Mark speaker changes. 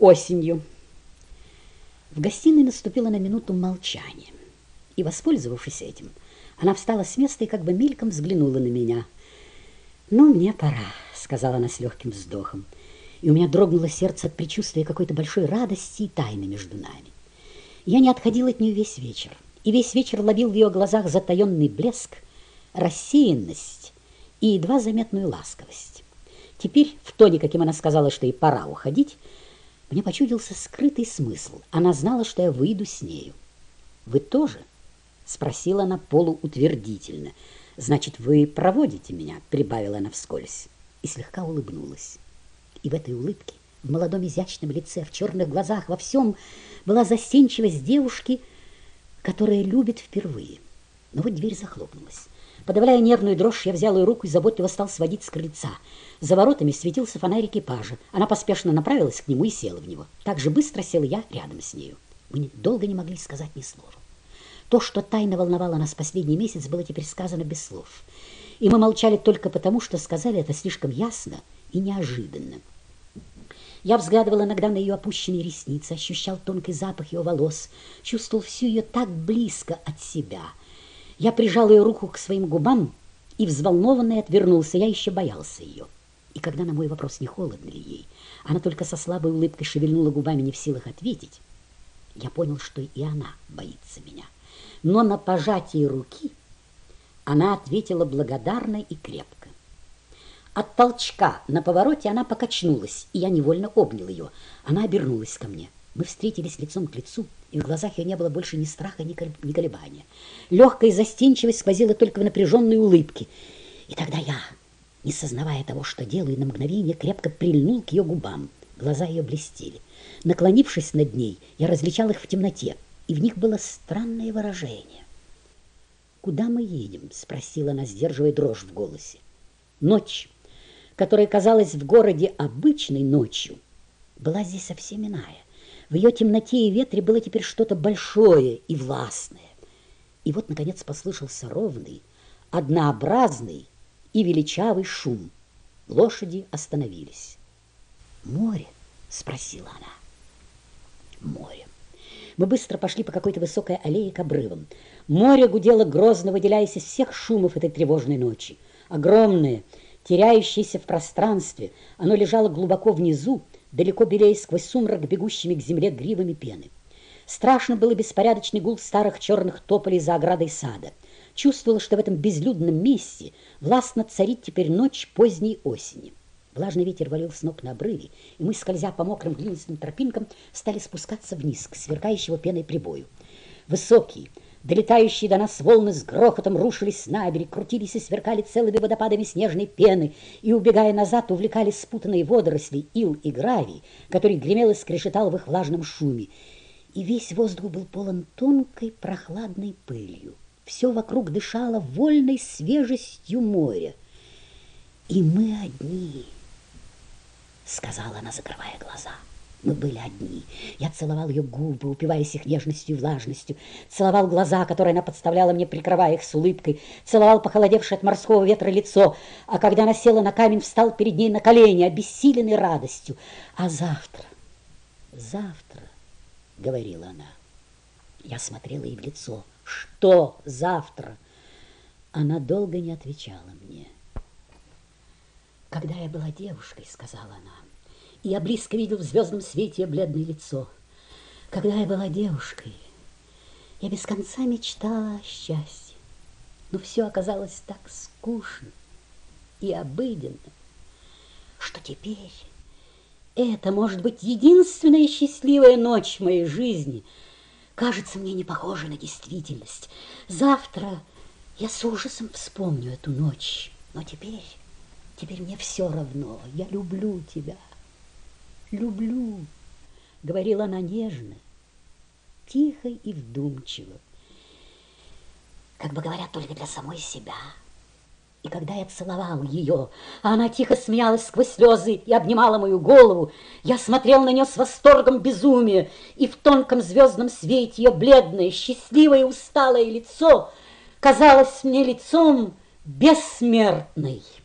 Speaker 1: осенью. В гостиной наступило на минуту молчания. И, воспользовавшись этим, она встала с места и как бы мельком взглянула на меня. «Ну, мне пора», — сказала она с легким вздохом. И у меня дрогнуло сердце от предчувствия какой-то большой радости и тайны между нами. Я не отходил от нее весь вечер, и весь вечер ловил в ее глазах затаенный блеск, рассеянность и едва заметную ласковость. Теперь, в тоне, каким она сказала, что ей пора уходить, мне почудился скрытый смысл. Она знала, что я выйду с нею. «Вы тоже?» — спросила она полуутвердительно. «Значит, вы проводите меня?» — прибавила она вскользь и слегка улыбнулась. И в этой улыбке, в молодом изящном лице, в черных глазах, во всем была застенчивость девушки, которая любит впервые. Но вот дверь захлопнулась. Подавляя нервную дрожь, я взял ее руку и заботливо стал сводить с крыльца. За воротами светился фонарь экипажа. Она поспешно направилась к нему и села в него. Так же быстро сел я рядом с нею. Мы долго не могли сказать ни слова. То, что тайно волновало нас последний месяц, было теперь сказано без слов. И мы молчали только потому, что сказали это слишком ясно и неожиданно. Я взглядывал иногда на ее опущенные ресницы, ощущал тонкий запах ее волос, чувствовал всю ее так близко от себя. Я прижал ее руку к своим губам и, взволнованный, отвернулся. Я еще боялся ее. И когда на мой вопрос, не холодно ли ей, она только со слабой улыбкой шевельнула губами, не в силах ответить, я понял, что и она боится меня. Но на пожатие руки она ответила благодарно и крепко. От толчка на повороте она покачнулась, и я невольно обнял ее. Она обернулась ко мне. Мы встретились лицом к лицу, и в глазах ее не было больше ни страха, ни колебания. Легкая застенчивость сквозила только в напряженной улыбке. И тогда я, не сознавая того, что делаю, на мгновение крепко прильнул к ее губам. Глаза ее блестели. Наклонившись над ней, я различал их в темноте, и в них было странное выражение. «Куда мы едем?» — спросила она, сдерживая дрожь в голосе. Ночь, которая казалась в городе обычной ночью, была здесь совсем иная. В ее темноте и ветре было теперь что-то большое и властное. И вот, наконец, послышался ровный, однообразный и величавый шум. Лошади остановились. «Море?» — спросила она. «Море». Мы быстро пошли по какой-то высокой аллее к обрывам. Море гудело грозно, выделяясь из всех шумов этой тревожной ночи. Огромное, теряющееся в пространстве, оно лежало глубоко внизу, далеко белее сквозь сумрак бегущими к земле гривами пены. Страшно было беспорядочный гул старых черных тополей за оградой сада. Чувствовала, что в этом безлюдном месте властно царит теперь ночь поздней осени. Влажный ветер валил с ног на обрыве, и мы, скользя по мокрым глинистым тропинкам, стали спускаться вниз к сверкающему пеной прибою. Высокие, долетающие до нас волны с грохотом рушились на берег, крутились и сверкали целыми водопадами снежной пены, и, убегая назад, увлекали спутанные водоросли, ил и гравий, который гремел и скрежетал в их влажном шуме. И весь воздух был полон тонкой прохладной пылью. Все вокруг дышало вольной свежестью моря. «И мы одни», — сказала она, закрывая глаза. Мы были одни. Я целовал ее губы, упиваясь их нежностью и влажностью, целовал глаза, которые она подставляла мне, прикрывая их с улыбкой, целовал похолодевшее от морского ветра лицо, а когда она села на камень, встал перед ней на колени, обессиленный радостью. «А завтра, завтра», — говорила она. Я смотрела ей в лицо. «Что завтра?» Она долго не отвечала мне. «Когда я была девушкой, — сказала она, — и я близко видел в звездном свете ее бледное лицо. Когда я была девушкой, я без конца мечтала о счастье. Но все оказалось так скучно и обыденно, что теперь это, может быть, единственная счастливая ночь в моей жизни кажется мне не похожей на действительность. Завтра я с ужасом вспомню эту ночь, но теперь мне все равно. Я люблю тебя. Люблю», — говорила она нежно, тихо и вдумчиво, как бы говоря только для самой себя. И когда я целовал ее, а она тихо смеялась сквозь слезы и обнимала мою голову, я смотрел на нее с восторгом безумия, и в тонком звездном свете ее бледное, счастливое и усталое лицо казалось мне лицом бессмертной.